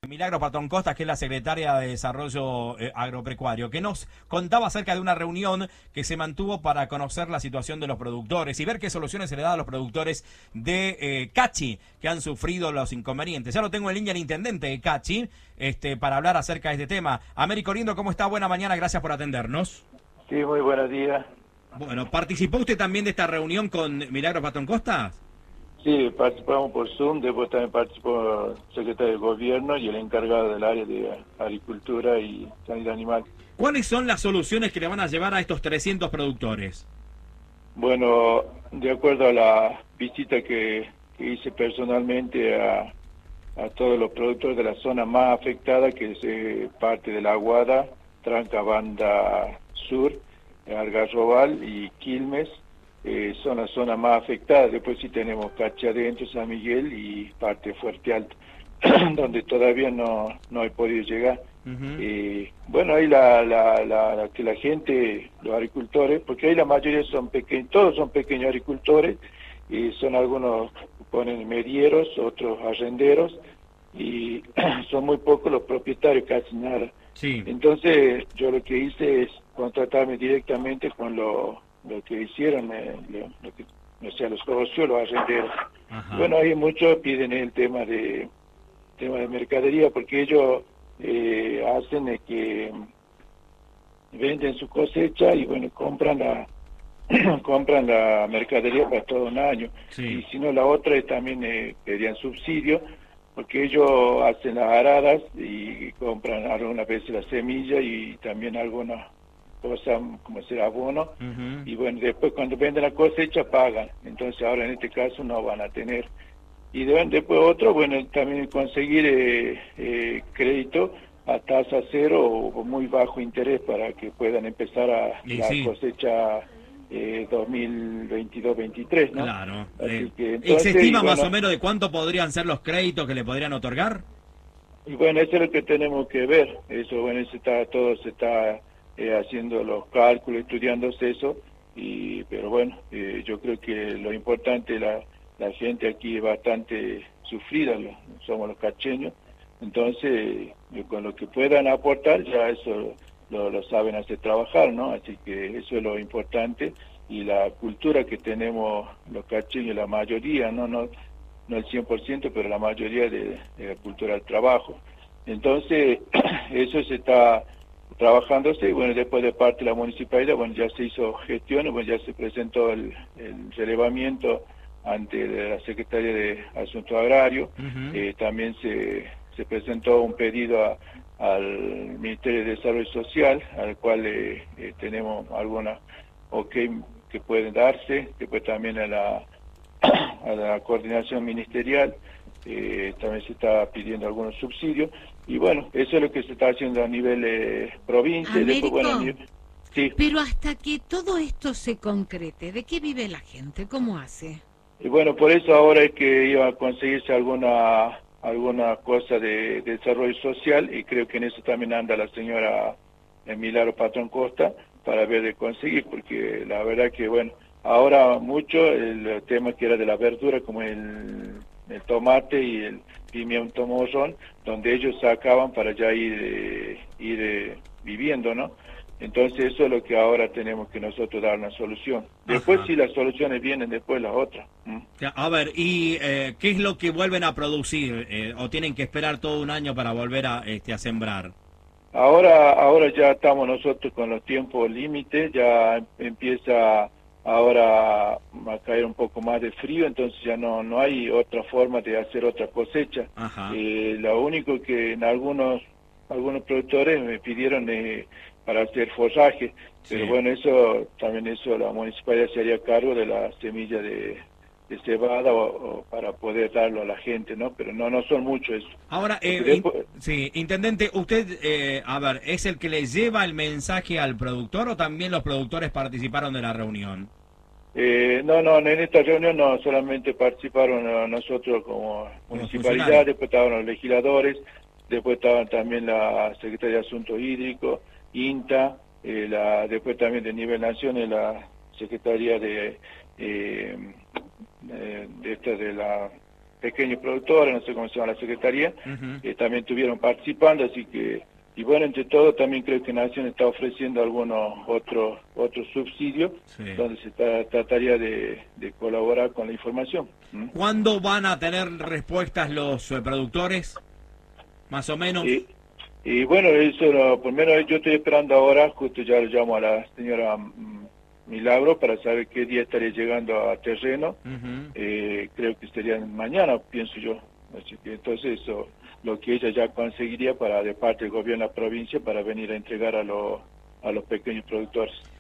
Milagros Patrón Costas, que es la secretaria de Desarrollo Agropecuario, que nos contaba acerca de una reunión que se mantuvo para conocer la situación de los productores y ver qué soluciones se le da a los productores de Cachi, que han sufrido los inconvenientes. Ya lo tengo en línea el intendente de Cachi, para hablar acerca de este tema. Américo Lindo, ¿cómo está? Buena mañana, gracias por atendernos. Sí, muy buenos días. Bueno, ¿participó usted también de esta reunión con Milagros Patrón Costas? Sí, participamos por Zoom, después también participó el secretario de Gobierno y el encargado del área de Agricultura y Sanidad Animal. ¿Cuáles son las soluciones que le van a llevar a estos 300 productores? Bueno, de acuerdo a la visita que hice personalmente a todos los productores de la zona más afectada, que es parte de la Aguada, Tranca Banda Sur, Algarrobal y Quilmes, son las zonas más afectadas. Después sí tenemos Cachi adentro, San Miguel y parte de Fuerte Alto, donde todavía no he podido llegar. Bueno, ahí que la gente, los agricultores, porque ahí la mayoría son pequeños, todos son pequeños agricultores, y son algunos que ponen medieros, otros arrenderos, y son muy pocos los propietarios, casi nada. Sí. Entonces yo lo que hice es contratarme directamente con lo que hicieron, o sea, los socios, los arrenderos. Ajá. Bueno, ahí muchos piden el tema de mercadería, porque ellos hacen que venden su cosecha y bueno, compran la mercadería para todo un año. Sí. Y si no, la otra es también pedían subsidio, porque ellos hacen las aradas y compran algunas veces la semilla y también algunas cosas como ser abono. Y bueno, después cuando venden la cosecha pagan. Entonces ahora en este caso no van a tener. Y después otro, bueno, también conseguir crédito a tasa cero o muy bajo interés para que puedan empezar la cosecha 2022-23, ¿no? Claro. Así que, ¿Se entonces, estima bueno, más o menos de cuánto podrían ser los créditos que le podrían otorgar? y bueno, eso es lo que tenemos que ver. Eso, bueno, todo se está haciendo los cálculos, estudiándose eso. Pero bueno, yo creo que lo importante, la gente aquí es bastante sufrida, somos los cacheños. Entonces, con lo que puedan aportar, ya eso lo saben hacer trabajar, ¿no? Así que eso es lo importante. Y la cultura que tenemos los cacheños, la mayoría, no el 100%, pero la mayoría de la cultura del trabajo. Entonces, eso se está trabajándose, y bueno, después de parte de la municipalidad, bueno, ya se hizo gestiones, bueno, ya se presentó el relevamiento ante la Secretaría de Asuntos Agrarios. También se presentó un pedido al Ministerio de Desarrollo Social, al cual tenemos algunas que pueden darse, después también a la coordinación ministerial, también se está pidiendo algunos subsidios, y bueno, eso es lo que se está haciendo a nivel provincia. Américo, después, bueno, sí. Pero hasta que todo esto se concrete, ¿de qué vive la gente? ¿Cómo hace? Y bueno, por eso ahora es que iba a conseguirse alguna cosa de desarrollo social, y creo que en eso también anda la señora Milagros Patrón Costa, para ver de conseguir, porque la verdad que, bueno, ahora mucho el tema que era de la verdura, como el tomate y el pimiento morrón, donde ellos sacaban para ya ir viviendo, ¿no? Entonces eso es lo que ahora tenemos que nosotros dar una solución. Después sí, las soluciones vienen después las otras. A ver, ¿y qué es lo que vuelven a producir? ¿O tienen que esperar todo un año para volver a sembrar? Ahora ya estamos nosotros con los tiempos límites, ya empieza ahora a caer un poco más de frío, entonces ya no hay otra forma de hacer otra cosecha. Lo único que en algunos productores me pidieron para hacer forraje, pero bueno, eso la municipalidad se haría cargo de la semilla de cebada o para poder darlo a la gente, ¿no? Pero no son muchos eso. Ahora, sí, intendente, usted, a ver, ¿es el que le lleva el mensaje al productor o también los productores participaron de la reunión? No, en esta reunión no solamente participaron nosotros como municipalidad, después estaban los legisladores, después estaban también la Secretaría de Asuntos Hídricos, INTA, después también de nivel nacional la Secretaría de pequeños productores, no sé cómo se llama la secretaría, que también estuvieron participando, así que, y bueno, entre todo también creo que Nación está ofreciendo algunos otros subsidios, donde se trataría de colaborar con la información. ¿Cuándo van a tener respuestas los productores? Más o menos. Y bueno, eso, por lo menos yo estoy esperando ahora, justo ya le llamo a la señora Milagro para saber qué día estaría llegando a terreno. Creo que sería mañana, pienso yo. Así que entonces eso, lo que ella ya conseguiría de parte del gobierno de la provincia para venir a entregar a los pequeños productores.